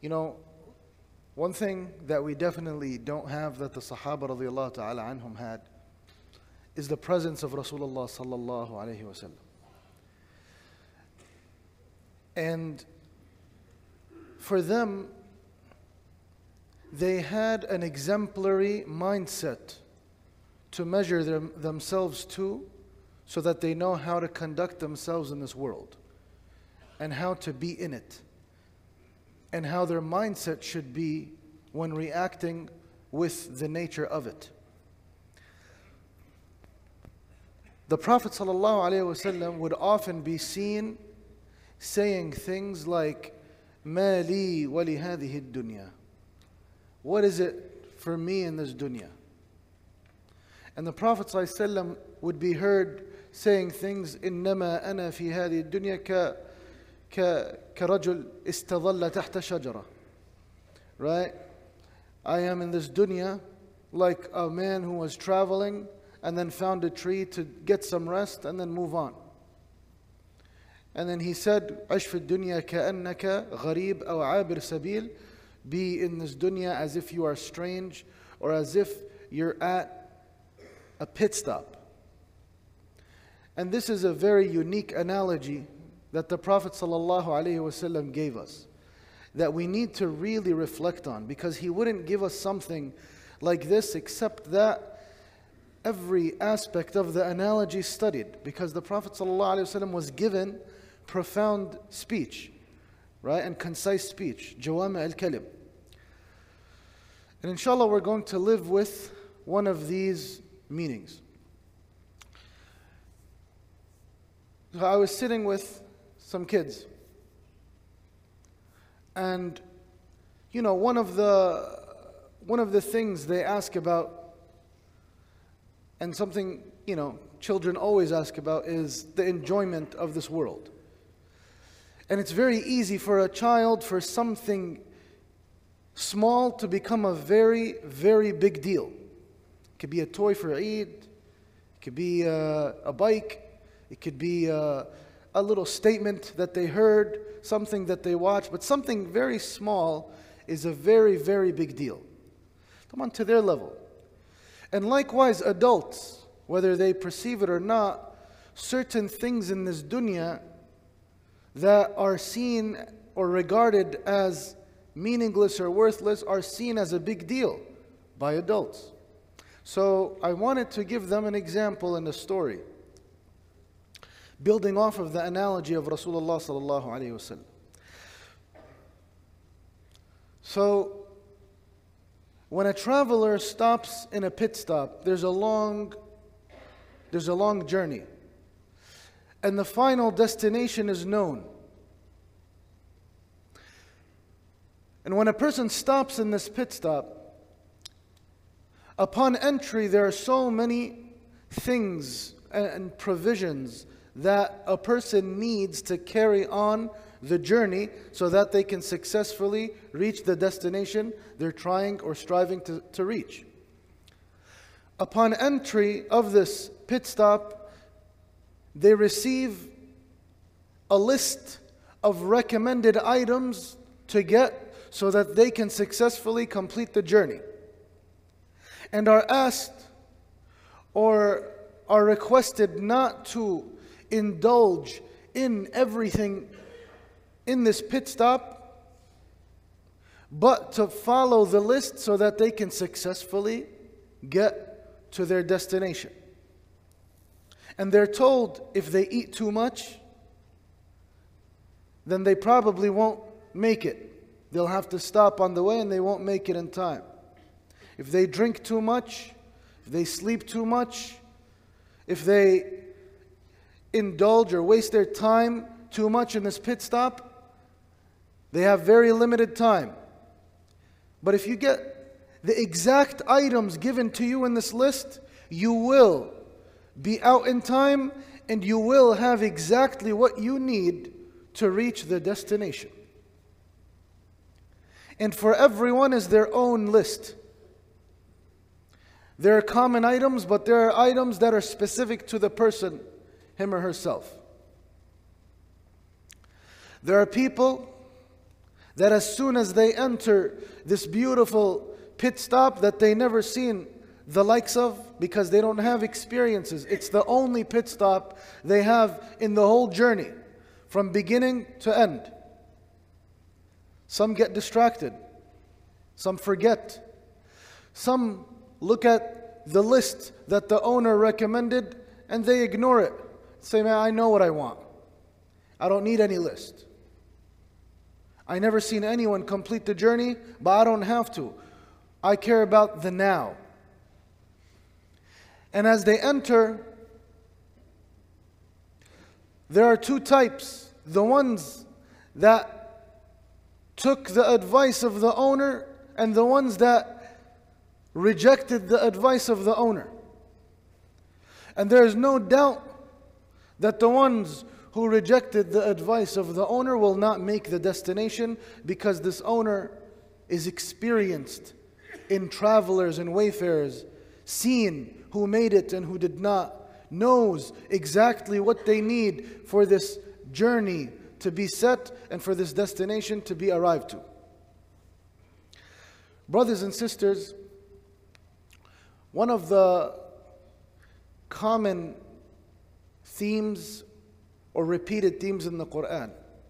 You know, one thing that we definitely don't have that the Sahaba radiallahu ta'ala anhum had is the presence of Rasulullah sallallahu alayhi wa sallam. And for them, they had an exemplary mindset to measure themselves to, so that they know how to conduct themselves in this world and how to be in it, and how their mindset should be when reacting with the nature of it. The Prophet ﷺ would often be seen saying things like, "Ma li wa li hadhihi ad-dunya." What is it for me in this dunya? And the Prophet ﷺ would be heard saying things, "Innama ana fi hadhihi ad-dunya كرجل استظل تحت شجرة." Right? I am in this dunya like a man who was traveling and then found a tree to get some rest and then move on. And then he said, "عش في الدنيا كأنك غريب أو عابر سبيل." Be in this dunya as if you are strange or as if you're at a pit stop. And this is a very unique analogy that the Prophet ﷺ gave us, that we need to really reflect on, because he wouldn't give us something like this except that every aspect of the analogy studied, because the Prophet ﷺ was given profound speech, right, and concise speech, jawami al-kalim. And inshallah we're going to live with one of these meanings. So I was sitting with some kids, and one of the things they ask about, and something children always ask about, is the enjoyment of this world. And it's very easy for a child, for something small to become a very, very big deal. It could be a toy for Eid, it could be a bike, it could be a little statement that they heard, something that they watched, but something very small is a very, very big deal. Come on, to their level. And likewise, adults, whether they perceive it or not, certain things in this dunya that are seen or regarded as meaningless or worthless are seen as a big deal by adults. So I wanted to give them an example in a story, building off of the analogy of Rasulullah sallallahu alaihi wasallam. So when a traveler stops in a pit stop, there's a long journey, and the final destination is known. And when a person stops in this pit stop, upon entry there are so many things and provisions that a person needs to carry on the journey so that they can successfully reach the destination they're trying or striving to reach. Upon entry of this pit stop, they receive a list of recommended items to get so that they can successfully complete the journey, and are asked or are requested not to indulge in everything in this pit stop, but to follow the list so that they can successfully get to their destination. And they're told if they eat too much, then they probably won't make it. They'll have to stop on the way and they won't make it in time. If they drink too much, if they sleep too much, if they indulge or waste their time too much in this pit stop, they have very limited time. But if you get the exact items given to you in this list, you will be out in time and you will have exactly what you need to reach the destination. And for everyone is their own list. There are common items, but there are items that are specific to the person, him or herself. There are people that as soon as they enter this beautiful pit stop that they never seen the likes of, because they don't have experiences. It's the only pit stop they have in the whole journey, from beginning to end. Some get distracted. Some forget. Some look at the list that the owner recommended and they ignore it. Say, man, I know what I want. I don't need any list. I never seen anyone complete the journey, but I don't have to. I care about the now. And as they enter, there are two types. The ones that took the advice of the owner and the ones that rejected the advice of the owner. And there is no doubt that the ones who rejected the advice of the owner will not make the destination, because this owner is experienced in travelers and wayfarers, seen who made it and who did not, knows exactly what they need for this journey to be set and for this destination to be arrived to. Brothers and sisters, one of the common themes or repeated themes in the Quran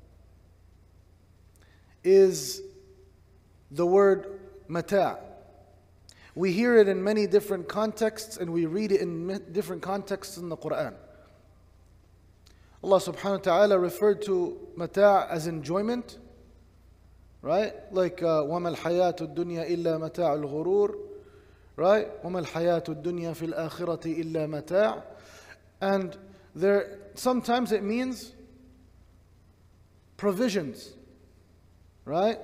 is the word mata'. We hear it in many different contexts and we read it in different contexts in the Quran. Allah subhanahu wa ta'ala referred to mata' as enjoyment, right? Like وَمَا الْحَيَاةُ الدُّنْيَا إِلَّا مَتَاعُ الْغُرُورِ, right? وَمَا الْحَيَاةُ الدُّنْيَا فِي الْآخِرَةِ إِلَّا مَتَاعُ. And there, sometimes it means provisions, right?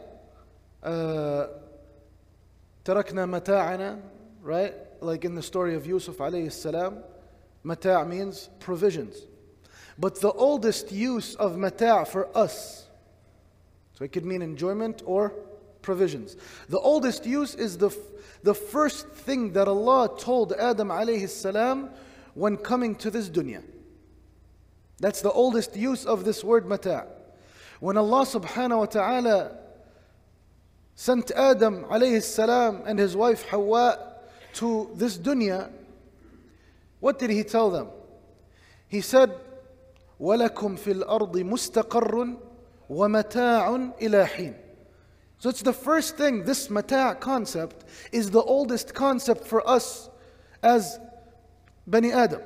تركنا متاعنا, right? Like in the story of Yusuf alayhi salam, mata' means provisions. But the oldest use of mata' for us, so it could mean enjoyment or provisions. The oldest use is the first thing that Allah told Adam alayhi salam when coming to this dunya. That's the oldest use of this word mata'. When Allah subhanahu wa ta'ala sent Adam alayhi salam and his wife Hawa to this dunya, what did he tell them? He said, وَلَكُمْ فِي الْأَرْضِ مُسْتَقَرٌ وَمَتَاعٌ إِلَى حِينٍ. So it's the first thing. This mata' concept is the oldest concept for us as Bani Adam.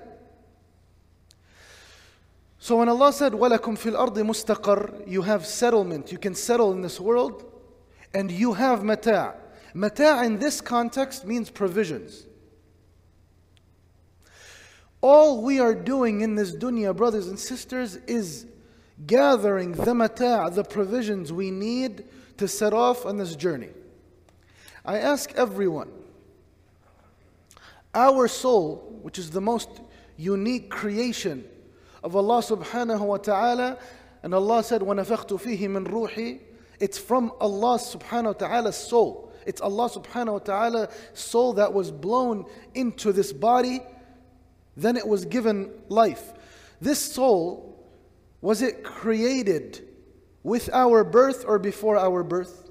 So when Allah said, وَلَكُمْ فِي الْأَرْضِ مُسْتَقَرٌ, you have settlement, you can settle in this world, and you have mata'. Mata' in this context means provisions. All we are doing in this dunya, brothers and sisters, is gathering the mata', the provisions we need to set off on this journey. I ask everyone, our soul, which is the most unique creation of Allah subhanahu wa ta'ala, and Allah said, وَنَفَخْتُ فِيهِ مِنْ رُوحِي, it's from Allah subhanahu wa ta'ala's soul. It's Allah subhanahu wa ta'ala's soul that was blown into this body, then it was given life. This soul, was it created with our birth or before our birth?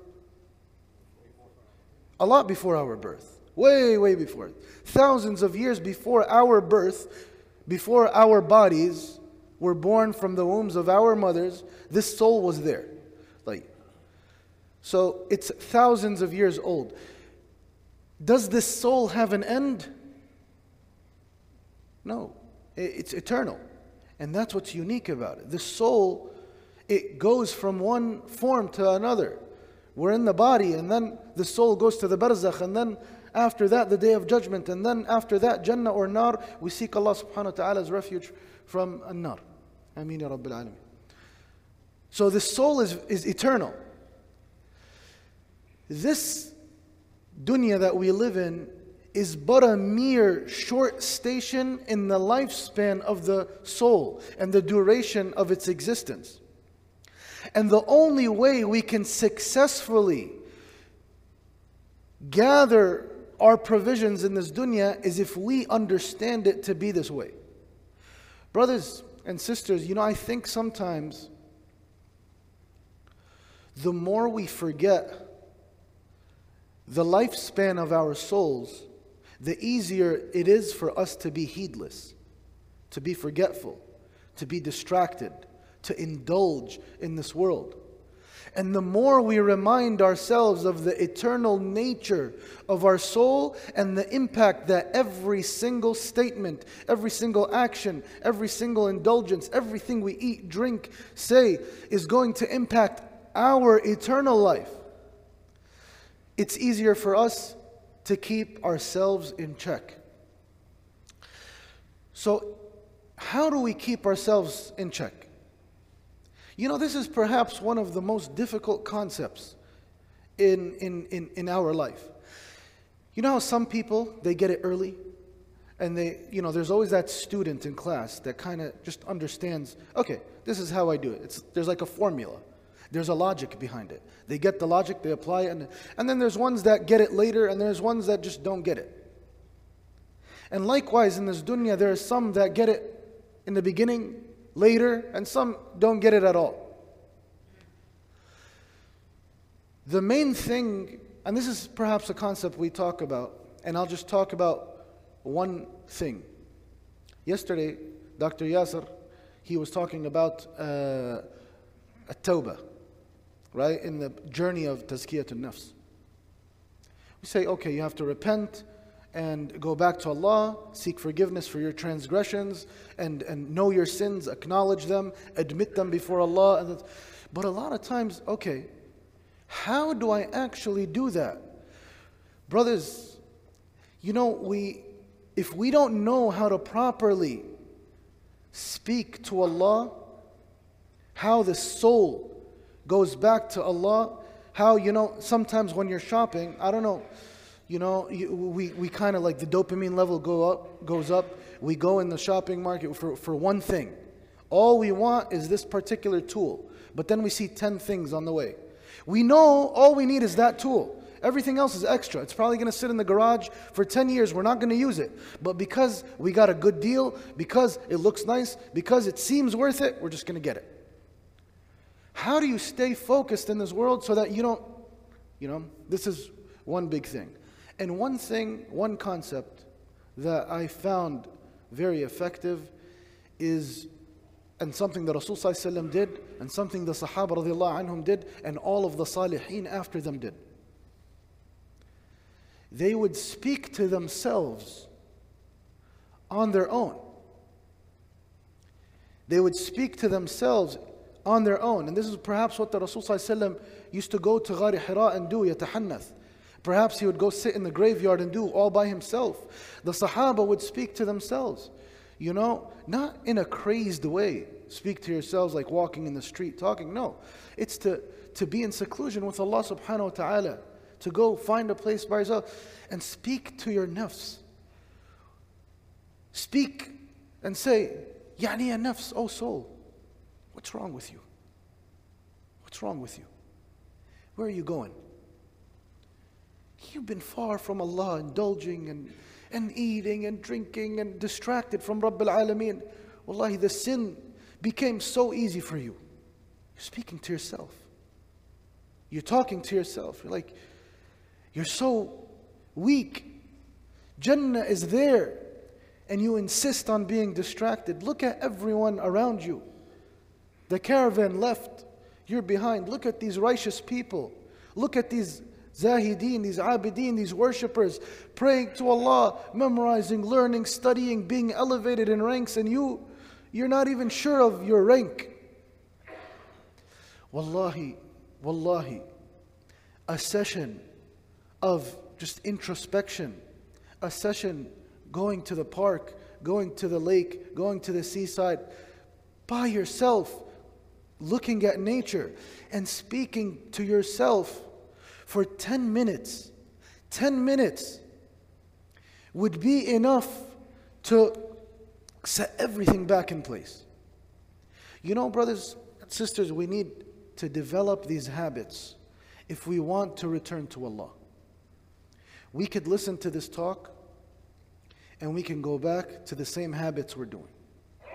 A lot before our birth. Way, way before. Thousands of years before our birth, before our bodies were born from the wombs of our mothers, this soul was there. So it's thousands of years old. Does this soul have an end? No, it's eternal. And that's what's unique about it. The soul, it goes from one form to another. We're in the body, and then the soul goes to the barzakh, and then after that the day of judgment, and then after that Jannah or Nar. We seek Allah subhanahu wa ta'ala's refuge from an-Nar. Ameen ya Rabbil Alameen. So the soul is eternal. This dunya that we live in is but a mere short station in the lifespan of the soul and the duration of its existence. And the only way we can successfully gather our provisions in this dunya is if we understand it to be this way. Brothers and sisters, I think sometimes the more we forget the lifespan of our souls, the easier it is for us to be heedless, to be forgetful, to be distracted, to indulge in this world. And the more we remind ourselves of the eternal nature of our soul and the impact that every single statement, every single action, every single indulgence, everything we eat, drink, say is going to impact our eternal life, it's easier for us to keep ourselves in check. So, how do we keep ourselves in check? You know, this is perhaps one of the most difficult concepts in our life. You know how some people, they get it early? And there's always that student in class that kind of just understands, okay, this is how I do it. There's like a formula. There's a logic behind it. They get the logic, they apply it, and then there's ones that get it later, and there's ones that just don't get it. And likewise, in this dunya, there are some that get it in the beginning, later, and some don't get it at all. The main thing, and this is perhaps a concept we talk about, and I'll just talk about one thing. Yesterday, Dr. Yasser, he was talking about at-tawbah, right, in the journey of tazkiyat al-nafs. We say, okay, you have to repent and go back to Allah, seek forgiveness for your transgressions, and know your sins, acknowledge them, admit them before Allah. But a lot of times, okay, how do I actually do that? Brothers, you know, if we don't know how to properly speak to Allah, how the soul goes back to Allah, how, sometimes when you're shopping, I don't know, we kind of like the dopamine level goes up. We go in the shopping market for one thing. All we want is this particular tool. But then we see 10 things on the way. We know all we need is that tool. Everything else is extra. It's probably going to sit in the garage for 10 years. We're not going to use it. But because we got a good deal, because it looks nice, because it seems worth it, we're just going to get it. How do you stay focused in this world so that you don't, this is one big thing. And one concept that I found very effective is, and something that Rasul Sallallahu Alaihi Wasallam did, and something the Sahaba radiallahu anhum did, and all of the Salihin after them did. They would speak to themselves on their own. They would speak to themselves on their own. And this is perhaps what the Rasul Sallallahu Alaihi Wasallam used to go to Ghar Hira and do, yatahannath. Perhaps he would go sit in the graveyard and do all by himself. The Sahaba would speak to themselves. Not in a crazed way. Speak to yourselves like walking in the street talking. No. It's to be in seclusion with Allah subhanahu wa ta'ala. To go find a place by yourself and speak to your nafs. Speak and say, Yani ya nafs, oh soul, what's wrong with you? What's wrong with you? Where are you going? You've been far from Allah, indulging and eating and drinking and distracted from Rabbil Alameen. Wallahi, the sin became so easy for you. You're speaking to yourself. You're talking to yourself. You're like, you're so weak. Jannah is there. And you insist on being distracted. Look at everyone around you. The caravan left. You're behind. Look at these righteous people. Look at these Zahideen, these Abideen, these worshippers, praying to Allah, memorizing, learning, studying, being elevated in ranks, and you're not even sure of your rank. Wallahi, a session of just introspection, a session going to the park, going to the lake, going to the seaside, by yourself, looking at nature, and speaking to yourself for 10 minutes. 10 minutes would be enough to set everything back in place. Brothers and sisters, we need to develop these habits if we want to return to Allah. We could listen to this talk and we can go back to the same habits we're doing.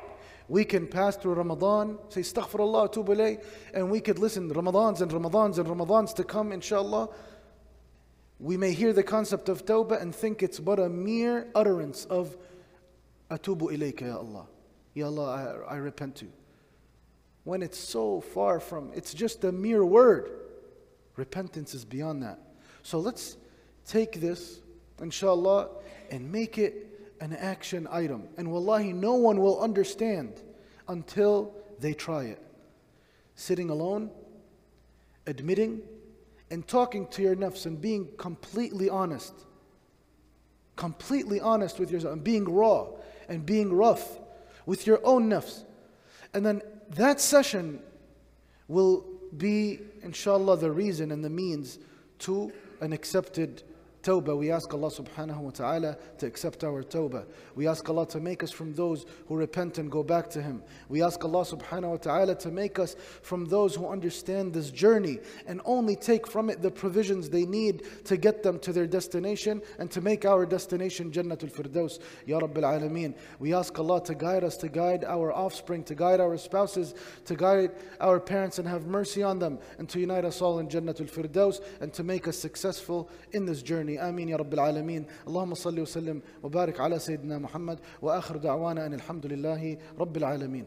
We can pass through Ramadan, say astaghfirullah, atubu ilayh, and we could listen Ramadans and Ramadans and Ramadans to come, inshallah. We may hear the concept of tawbah and think it's but a mere utterance of atubu ilayka ya Allah. Ya Allah, I repent to you. When it's so far from, it's just a mere word. Repentance is beyond that. So let's take this, inshallah, and make it an action item. And wallahi, no one will understand until they try it. Sitting alone, admitting, and talking to your nafs and being completely honest. Completely honest with yourself and being raw and being rough with your own nafs. And then that session will be, inshallah, the reason and the means to an accepted tawbah. We ask Allah subhanahu wa ta'ala to accept our tawbah. We ask Allah to make us from those who repent and go back to Him. We ask Allah subhanahu wa ta'ala to make us from those who understand this journey and only take from it the provisions they need to get them to their destination and to make our destination Jannatul Firdaus. Ya Rabbil Alameen. We ask Allah to guide us, to guide our offspring, to guide our spouses, to guide our parents and have mercy on them, and to unite us all in Jannatul Firdaus and to make us successful in this journey. آمين يا رب العالمين. اللهم صل وسلم وبارك على سيدنا محمد وآخر دعوانا أن الحمد لله رب العالمين.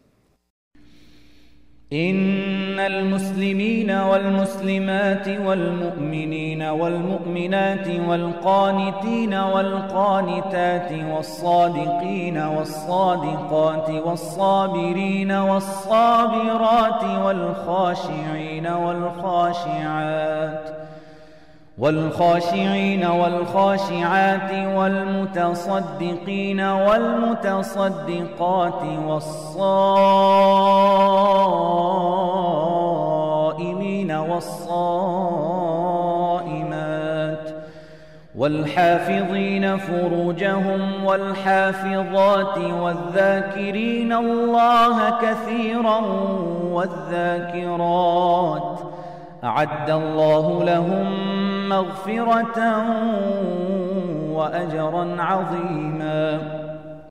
إن المسلمين والمسلمات والمؤمنين والمؤمنات والقانتين والقانتات والصادقين والصادقات والصابرين والصابرات والخاشعين والخاشعات والخاشعين والخاشعات والمتصدقين والمتصدقات والصائمين والصائمات والحافظين فروجهم والحافظات والذاكرين الله كثيرا والذاكرات أعد الله لهم مغفرة وأجرا عظيما.